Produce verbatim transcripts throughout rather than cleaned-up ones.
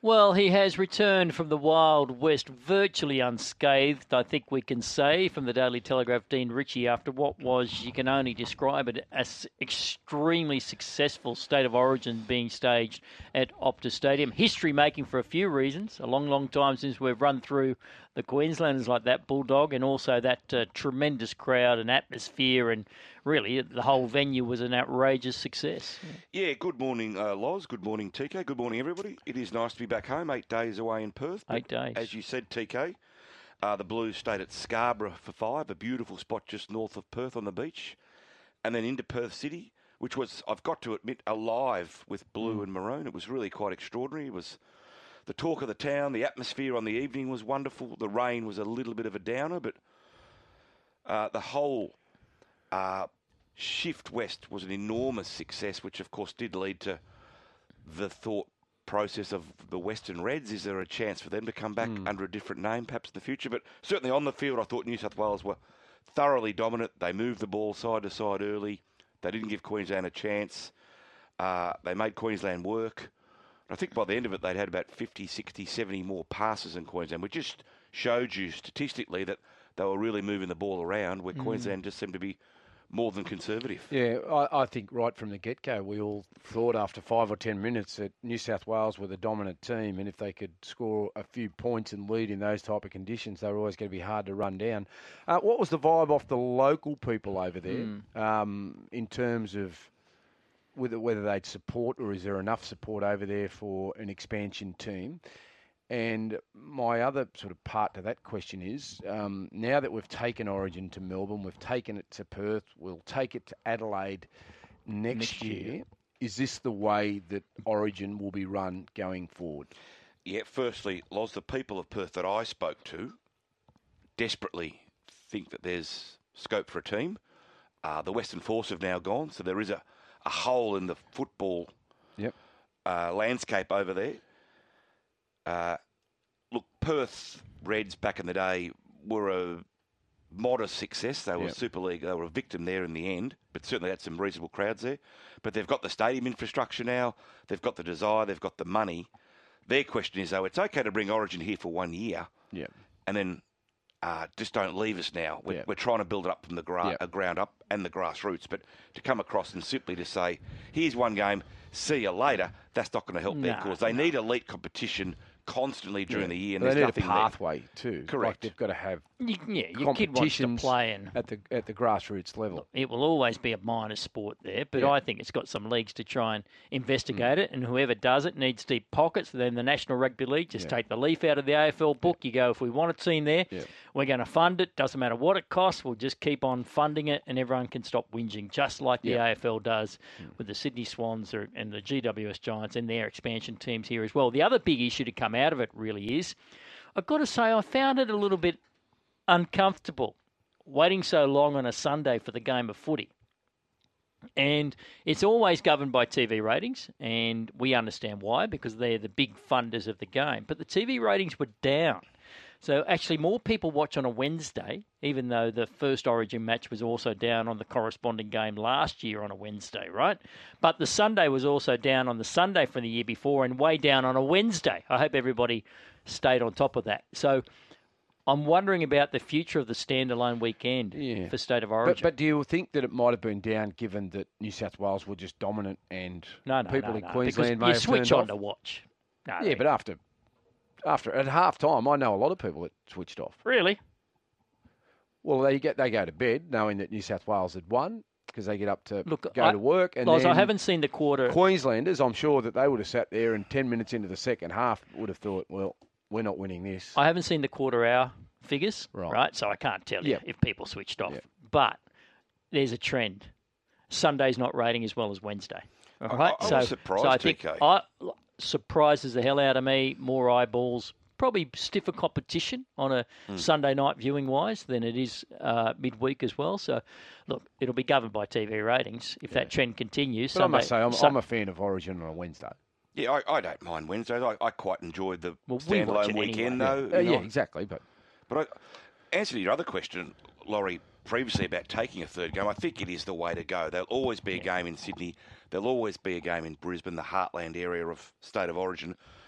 Well, he has returned from the Wild West virtually unscathed, I think we can say, from the Daily Telegraph, Dean Ritchie, after what was, you can only describe it as extremely successful State of Origin being staged at Optus Stadium. History making for a few reasons. A long, long time since we've run through the Queenslanders like that, Bulldog, and also that uh, tremendous crowd and atmosphere, and really the whole venue was an outrageous success. Yeah, good morning, uh, Loz. Good morning, T K. Good morning, everybody. It is nice to be back home, eight days away in Perth. Eight days. As you said, T K, uh, the Blues stayed at Scarborough for five, a beautiful spot just north of Perth on the beach, and then into Perth City, which was, I've got to admit, alive with blue mm. and maroon. It was really quite extraordinary. It was the talk of the town. The atmosphere on the evening was wonderful. The rain was a little bit of a downer, but uh, the whole uh, shift west was an enormous success, which of course did lead to the thought process of the Western Reds. Is there a chance for them to come back mm. under a different name perhaps in the future? But certainly on the field, I thought New South Wales were thoroughly dominant. They moved the ball side to side early. They didn't give Queensland a chance. Uh, they made Queensland work. I think by the end of it, they'd had about fifty, sixty, seventy more passes than Queensland, which just showed you statistically that they were really moving the ball around, where mm. Queensland just seemed to be more than conservative. Yeah, I, I think right from the get-go, we all thought after five or ten minutes that New South Wales were the dominant team, and if they could score a few points and lead in those type of conditions, they were always going to be hard to run down. Uh, what was the vibe off the local people over there mm. um, in terms of whether, whether they'd support, or is there enough support over there for an expansion team? And my other sort of part to that question is, um, now that we've taken Origin to Melbourne, we've taken it to Perth, we'll take it to Adelaide next, next year. year. Is this the way that Origin will be run going forward? Yeah, firstly, Loz, the people of Perth that I spoke to desperately think that there's scope for a team. Uh, the Western Force have now gone, so there is a, a hole in the football yep. uh, landscape over there. Uh, look, Perth Reds back in the day were a modest success. They were yep. Super League. They were a victim there in the end, but certainly had some reasonable crowds there. But they've got the stadium infrastructure now. They've got the desire. They've got the money. Their question is, though, it's okay to bring Origin here for one year yep. and then uh, just don't leave us now. We're, yep. we're trying to build it up from the gra- yep. uh, ground up and the grassroots. But to come across and simply to say, here's one game, see you later, that's not going to help no, their cause. They no. need elite competition constantly during yeah. the year, and well, there's they need nothing a pathway there. too. Correct. Like they've got to have you, yeah, your kid wants to play in at the at the grassroots level. Look, it will always be a minor sport there, but yeah. I think it's got some leagues to try and investigate mm. it, and whoever does it needs deep pockets. Then the National Rugby League just yeah. take the leaf out of the A F L book. Yeah. You go, if we want a team there, yeah. we're going to fund it. Doesn't matter what it costs. We'll just keep on funding it, and everyone can stop whinging, just like the yeah. A F L does mm. with the Sydney Swans and the G W S Giants and their expansion teams here as well. The other big issue to come out of it really is, I've got to say, I found it a little bit uncomfortable waiting so long on a Sunday for the game of footy. And it's always governed by T V ratings, and we understand why, because they're the big funders of the game. But the T V ratings were down. So actually more people watch on a Wednesday, even though the first Origin match was also down on the corresponding game last year on a Wednesday, right? But the Sunday was also down on the Sunday from the year before and way down on a Wednesday. I hope everybody stayed on top of that. So I'm wondering about the future of the standalone weekend yeah. for State of Origin. But, but do you think that it might have been down given that New South Wales were just dominant and no, no, people no, in no, Queensland may you have switch turned on off? to watch. No, yeah, but after after at half time, I know a lot of people that switched off. Really? Well, they get they go to bed knowing that New South Wales had won, because they get up to Look, go I, to work. And Loz, then I haven't seen the quarter. Queenslanders, I'm sure that they would have sat there and ten minutes into the second half would have thought, well, we're not winning this. I haven't seen the quarter hour figures, right? right? So I can't tell you yep. if people switched off. Yep. But there's a trend. Sunday's not rating as well as Wednesday. All right? I, I, I so, was surprised, so I think T K. I, surprises the hell out of me. More eyeballs. Probably stiffer competition on a mm. Sunday night viewing wise than it is uh, midweek as well. So, look, it'll be governed by T V ratings if yeah. that trend continues. But Sunday, I must say, I'm, Sun- I'm a fan of Origin on a Wednesday. Yeah, I, I don't mind Wednesdays. I, I quite enjoyed the well, we standalone weekend, anyway. though. Yeah, you know. yeah exactly. But but I, answer to your other question, Laurie, previously about taking a third game, I think it is the way to go. There'll always be a game in Sydney. There'll always be a game in Brisbane, the heartland area of State of Origin.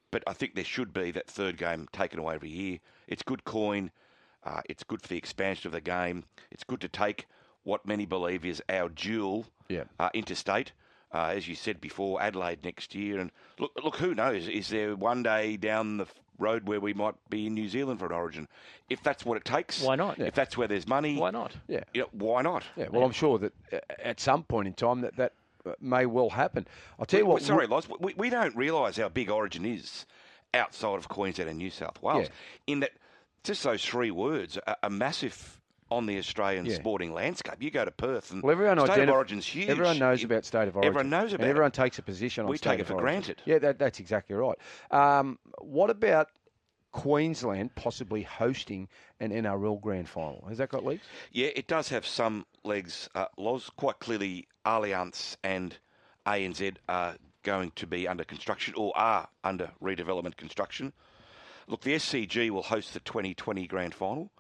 but I think there should be that third game taken away every year. It's good coin. Uh, it's good for the expansion of the game. It's good to take what many believe is our dual Yeah. uh, interstate. Uh, as you said before, Adelaide next year. And look, look, who knows? Is there one day down the road where we might be in New Zealand for an Origin? If that's what it takes. Why not? If that's where there's money. Why not? Yeah. You know, why not? Yeah, well, I'm sure that uh, at some point in time that that uh, may well happen. I'll tell you We- what. Sorry, Loz, we, we don't realise how big Origin is outside of Queensland and New South Wales. Yeah. In that, just those three words are, are massive on the Australian Yeah. sporting landscape. You go to Perth and Well, everyone State identif- of Origin's huge. Everyone knows You- about State of Origin. Everyone knows about and it. everyone takes a position on We State take it of for Origin. granted. Yeah, that, that's exactly right. Um, what about Queensland possibly hosting an N R L Grand Final? Has that got legs? Yeah, it does have some legs. Uh, Loz, quite clearly, Allianz and A N Z are going to be under construction or are under redevelopment construction. Look, the S C G will host the twenty twenty Grand Final,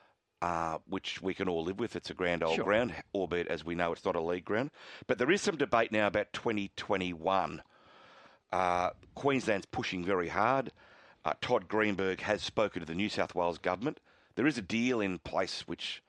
uh, which we can all live with. It's a grand old Sure. ground, albeit, as we know, it's not a league ground. But there is some debate now about twenty twenty-one. Uh, Queensland's pushing very hard. Uh, Todd Greenberg has spoken to the New South Wales government. There is a deal in place which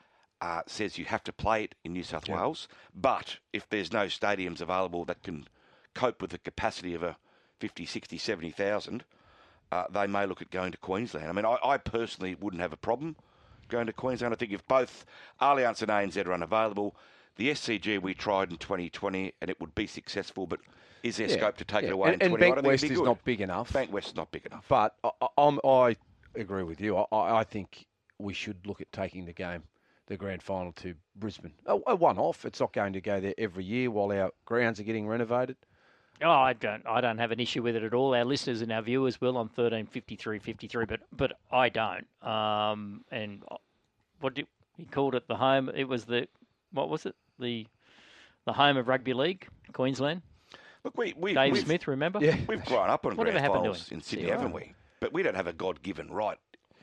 uh, says you have to play it in New South Yeah. Wales, but if there's no stadiums available that can cope with the capacity of a fifty, sixty, seventy thousand, uh, they may look at going to Queensland. I mean, I, I personally wouldn't have a problem going to Queensland. I think if both Allianz and A N Z are unavailable, the S C G we tried in twenty twenty and it would be successful, but is there Yeah, scope to take yeah. it away And, in and twenty-one? Bank I think West it'd be is good. not big enough. Bank West is not big enough. But I, I, I'm, I agree with you. I, I I think we should look at taking the game, the grand final, to Brisbane. A, a one-off. It's not going to go there every year while our grounds are getting renovated. Oh, I don't. I don't have an issue with it at all. Our listeners and our viewers will on thirteen fifty-three fifty-three, but but I don't. Um, and what did he called it? The home. It was the what was it? The the home of rugby league, Queensland. Look, we, we, Dave we've, Smith, remember? Yeah. we've grown up on Whatever grand happened to finals him? in Sydney, See, haven't right. we? But we don't have a God-given right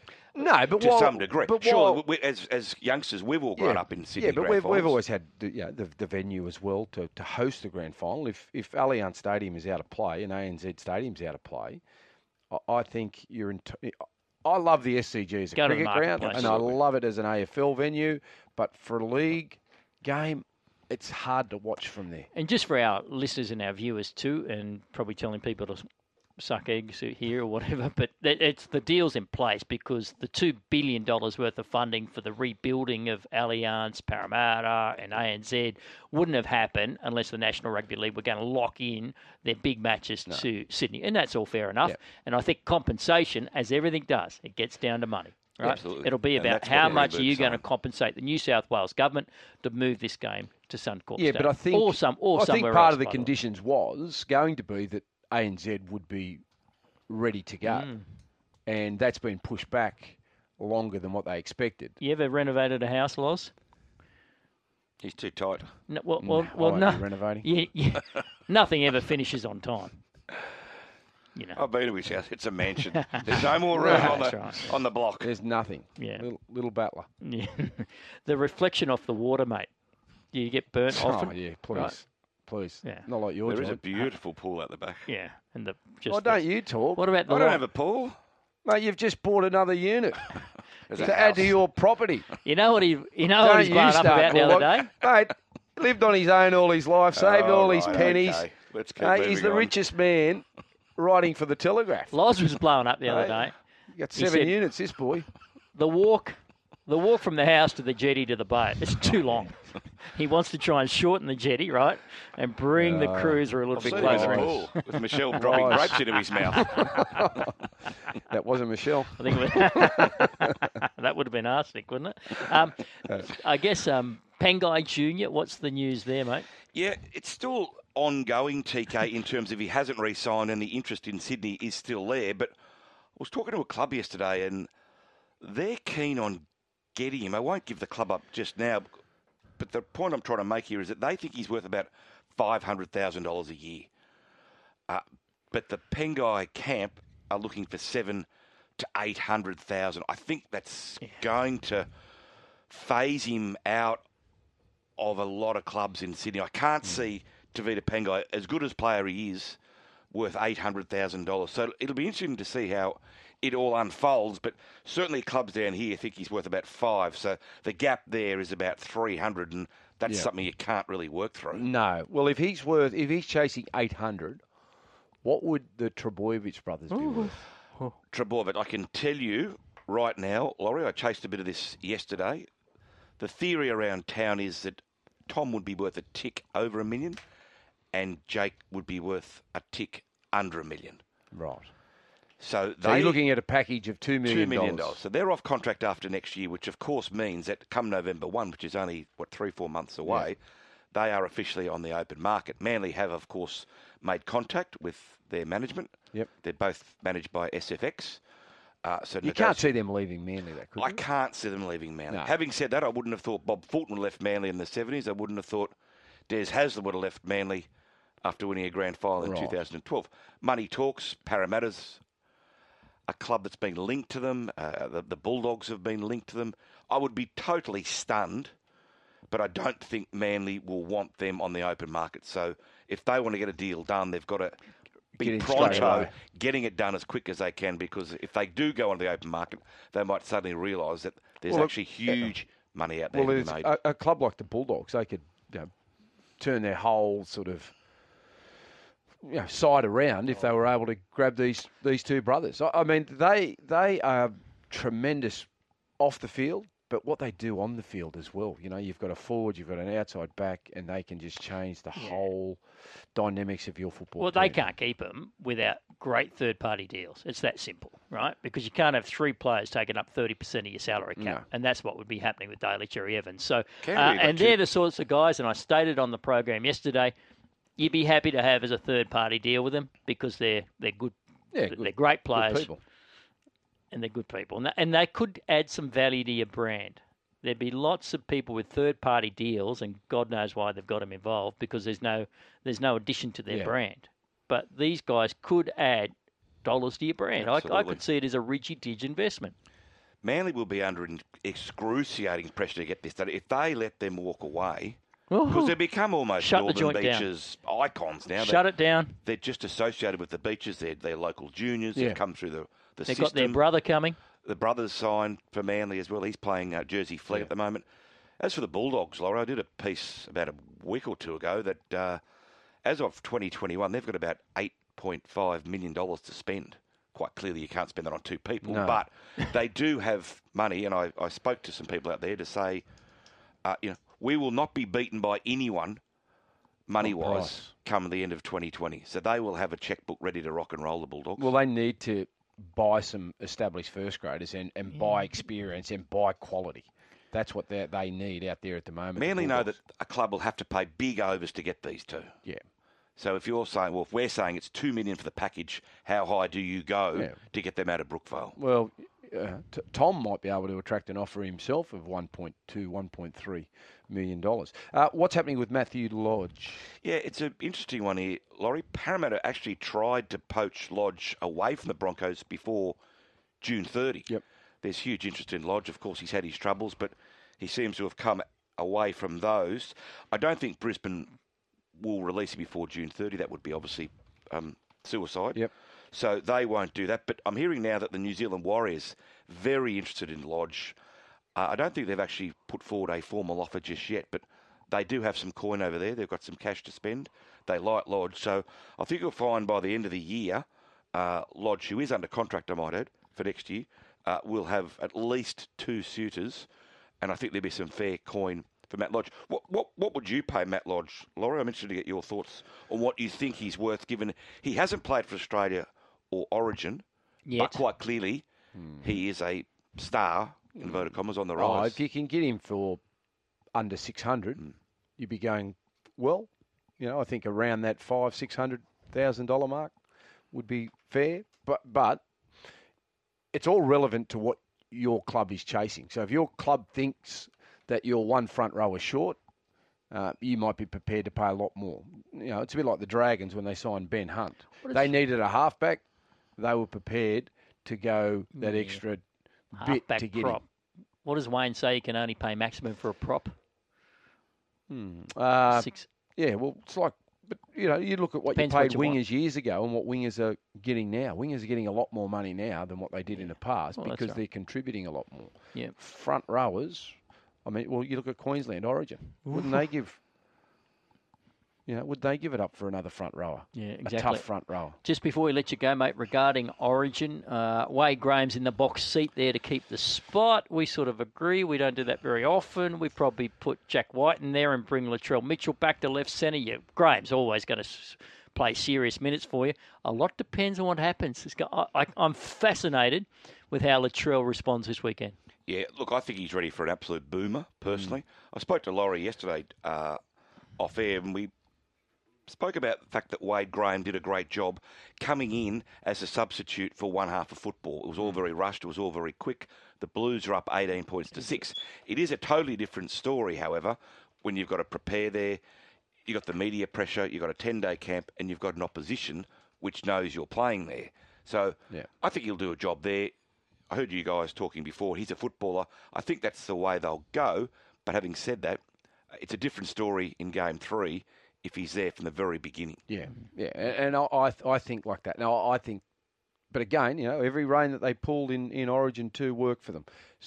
No, but to while, some degree. But Sure, while- we, as as youngsters, we've all grown yeah, up in Sydney. Yeah, but grand we've, we've finals. always had the, you know, the, the venue as well to, to host the grand final. If if Allianz Stadium is out of play and A N Z Stadium's out of play, I, I think you're in. T- I love the S C G as a Go to the cricket ground, marketplace. and I Absolutely. love it as an A F L venue. But for a league game, it's hard to watch from there. And just for our listeners and our viewers too, and probably telling people to suck eggs here or whatever, but that- it's the deal's in place because the two billion dollars worth of funding for the rebuilding of Allianz, Parramatta and A N Z wouldn't have happened unless the National Rugby League were going to lock in their big matches to Sydney. And that's all fair enough. Yeah. And I think compensation, as everything does, it gets down to money. Right? Absolutely. It'll be And about that's what how the much are Greenberg you going to signed. compensate the New South Wales government to move this game to Suncorp Yeah, Stadium. but I think or some or I think somewhere part else, of the by way. conditions was going to be that A N Z would be ready to go, Mm. and that's been pushed back longer than what they expected. You ever renovated a house, Loz? He's too tight. No, well, well, No, I well won't no. be renovating. Yeah, yeah. Nothing ever finishes on time. You know. I've been to his house. It's a mansion. There's no more room on That's the right. on the block. There's nothing. Yeah. Little, little battler. Yeah. The reflection off the water, mate. Do you get burnt often? Oh yeah, please, Right. please. Yeah. Not like yours. There is a John. beautiful pool at the back. Yeah. And the just. Why the- don't you talk? What about the? I don't lawn? have a pool. Mate, you've just bought another unit There's a to add to house. your property. You know what he? You know what Don't he's you blown up start, about the other Bullock. day? Mate, lived on his own all his life, saved Oh, all his right, pennies. okay. Let's keep Mate, he's moving the on. richest man writing for the Telegraph. Loz was blown up the other Mate. day. You got He seven said- units, this boy. The walk, the walk from the house to the jetty to the boat. It's too long. He wants to try and shorten the jetty, right, and bring the No. cruiser a little I've bit seen him in closer the in. pool with Michelle dropping Right. grapes into his mouth. That wasn't Michelle. I think it was, that would have been arsenic, wouldn't it? Um, I guess um, Pangai Junior, what's the news there, mate? Yeah, it's still ongoing, T K, in terms of he hasn't re-signed and the interest in Sydney is still there. But I was talking to a club yesterday and they're keen on getting him. I won't give the club up just now, but the point I'm trying to make here is that they think he's worth about five hundred thousand dollars a year. Uh, but the Pengai camp are looking for seven to eight hundred thousand. I think that's going to phase him out of a lot of clubs in Sydney. I can't see Tavita Pengai, as good as player he is, worth eight hundred thousand dollars. So it'll be interesting to see how it all unfolds. But certainly clubs down here think he's worth about five. So the gap there is about three hundred, and that's Yeah. something you can't really work through. No. Well, if he's worth, if he's chasing eight hundred, what would the Trebojevic brothers be Ooh. worth? Trebojevic, I can tell you right now, Laurie, I chased a bit of this yesterday. The theory around town is that Tom would be worth a tick over a million and Jake would be worth a tick under a million. Right. So, So they, you're looking at a package of two million two million dollars. So they're off contract after next year, which of course means that come November first, which is only, what, three, four months away, yeah. they are officially on the open market. Manly have, of course, made contact with their management. Yep. They're both managed by S F X. Uh, so You can't see them leaving Manly, that could I you? can't see them leaving Manly. No. Having said that, I wouldn't have thought Bob Fulton left Manly in the seventies. I wouldn't have thought Des Hasler would have left Manly after winning a grand final in Right. two thousand twelve. Money talks. Parramatta's a club that's been linked to them. Uh, the, the Bulldogs have been linked to them. I would be totally stunned, but I don't think Manly will want them on the open market. So if they want to get a deal done, they've got to Get be in straight pronto, away. getting it done as quick as they can, because if they do go on the open market, they might suddenly realise that there's Well, actually huge money out there Well, to it's be made. a, a club like the Bulldogs, they could you know, turn their whole sort of you know, side around if they were able to grab these these two brothers. I, I mean, they they are tremendous off the field, but what they do on the field as well. You know, you've got a forward, you've got an outside back, and they can just change the Yeah. whole dynamics of your football. Well, team. they can't keep them without great third-party deals. It's that simple, right? Because you can't have three players taking up thirty percent of your salary cap, No. and that's what would be happening with Daly Cherry Evans. So, uh, Canberra, you've got and two- they're the sorts of guys, and I stated on the program yesterday, you'd be happy to have as a third-party deal with them because they're they're good, Yeah, they're good- great Good players, people. and they're good people, and they, and they could add some value to your brand. There'd be lots of people with third-party deals, and God knows why they've got them involved because there's no there's no addition to their Yeah. brand. But these guys could add dollars to your brand. I, I Absolutely. could see it as a ridgy-dig investment. Manly will be under an excruciating pressure to get this done. If they let them walk away, because they become almost Shut the Northern joint down. Beaches icons now. Shut they, it down. They're just associated with the Beaches. They're, they're local juniors. Yeah. They've come through the, the They've system. got their brother coming. The brother's signed for Manly as well. He's playing uh, Jersey Fleet Yeah. at the moment. As for the Bulldogs, Laura, I did a piece about a week or two ago that uh, as of twenty twenty-one, they've got about eight point five million dollars to spend. Quite clearly, you can't spend that on two people, No. but they do have money, and I, I spoke to some people out there to say, uh, you know, we will not be beaten by anyone money-wise price. come the end of twenty twenty. So they will have a checkbook ready to rock and roll, the Bulldogs. Well, they need to buy some established first graders and, and buy experience and buy quality. That's what they they need out there at the moment. the Manly know that Bulldogs. a club will have to pay big overs to get these two. Yeah. So if you're saying, well, if we're saying it's two million for the package, how high do you go Yeah. to get them out of Brookvale? Well, uh, t- Tom might be able to attract an offer himself of one point two, one point three million dollars. Uh, what's happening with Matthew Lodge? Yeah, it's an interesting one here, Laurie. Parramatta actually tried to poach Lodge away from the Broncos before June thirtieth. Yep. There's huge interest in Lodge. Of course, he's had his troubles, but he seems to have come away from those. I don't think Brisbane will release him before June thirtieth. That would be obviously um, suicide. Yep. So they won't do that. But I'm hearing now that the New Zealand Warriors very interested in Lodge. Uh, I don't think they've actually put forward a formal offer just yet, but they do have some coin over there. They've got some cash to spend. They like Lodge. So I think you'll find by the end of the year, uh, Lodge, who is under contract, I might add, for next year, uh, will have at least two suitors, and I think there'll be some fair coin for Matt Lodge. What what what would you pay Matt Lodge, Laurie? I'm interested to get your thoughts on what you think he's worth, given he hasn't played for Australia or Origin, Yet. but quite clearly he is a star, in inverted commas, on the Oh, rise. if you can get him for under six hundred, you'd be going, well, you know, I think around that five, six hundred thousand dollar mark would be fair. But but it's all relevant to what your club is chasing. So if your club thinks that you're one front rower short, uh, you might be prepared to pay a lot more. You know, it's a bit like the Dragons when they signed Ben Hunt. What is- They needed a halfback. They were prepared to go that Yeah. extra bit Halfback to get prop. What does Wayne say? You can only pay maximum for a prop. him. Uh, Six. Yeah, well, it's like but you know, you look at what Depends you what paid you wingers want. years ago and what wingers are getting now. Wingers are getting a lot more money now than what they did in the past Well, that's because right. they're contributing a lot more. Yeah. Front rowers, I mean, well, you look at Queensland Origin. Wouldn't they give? You know, would they give it up for another front rower? Yeah, A exactly. tough front rower. Just before we let you go, mate, regarding Origin, uh, Wade Graham's in the box seat there to keep the spot. We sort of agree. We don't do that very often. We probably put Jack White in there and bring Latrell Mitchell back to left centre. Yeah, Graham's always going to s- play serious minutes for you. A lot depends on what happens. It's got, I, I, I'm fascinated with how Latrell responds this weekend. Yeah, look, I think he's ready for an absolute boomer, personally. Mm. I spoke to Laurie yesterday uh, off air, and we spoke about the fact that Wade Graham did a great job coming in as a substitute for one half of football. It was all very rushed. It was all very quick. The Blues are up eighteen points to six. It is a totally different story, however, when you've got to prepare there. You've got the media pressure. You've got a ten-day camp, and you've got an opposition which knows you're playing there. So yeah. I think he'll do a job there. I heard you guys talking before. He's a footballer. I think that's the way they'll go. But having said that, it's a different story in game three if he's there from the very beginning. Yeah, yeah, and I I, I think like that. Now I think, but again, you know, every rein that they pulled in, in Origin two worked for them.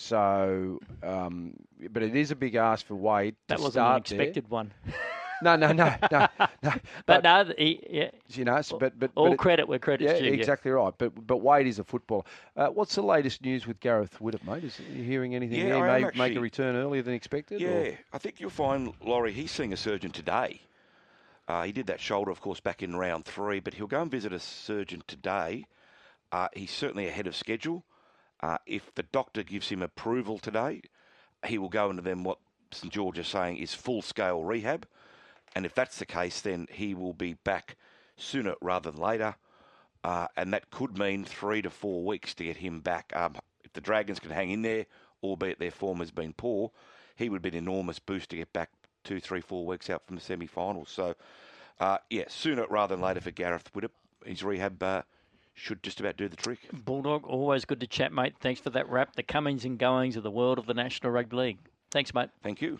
So, um, but it is a big ask for Wade. That to wasn't start an expected there. one. No, no, no, no, no. But, but no, he, yeah, you know, so, but but all but it, credit where credit's yeah, due. exactly yeah. right. But but Wade is a footballer. Uh, what's the latest news with Gareth Widdop, mate? Is you hearing anything? Yeah, there? He I may am make actually. a return earlier than expected. Yeah, or? I think you'll find, Laurie, he's seeing a surgeon today. Uh, he did that shoulder, of course, back in round three, but he'll go and visit a surgeon today. Uh, he's certainly ahead of schedule. Uh, if the doctor gives him approval today, he will go into then what St George is saying is full-scale rehab. And if that's the case, then he will be back sooner rather than later. Uh, and that could mean three to four weeks to get him back. Um, if the Dragons can hang in there, albeit their form has been poor, he would be an enormous boost to get back two, three, four weeks out from the semi-finals. So, uh, yeah, sooner rather than later for Gareth Widdop. His rehab uh, should just about do the trick. Bulldog, always good to chat, mate. Thanks for that wrap. The comings and goings of the world of the National Rugby League. Thanks, mate. Thank you.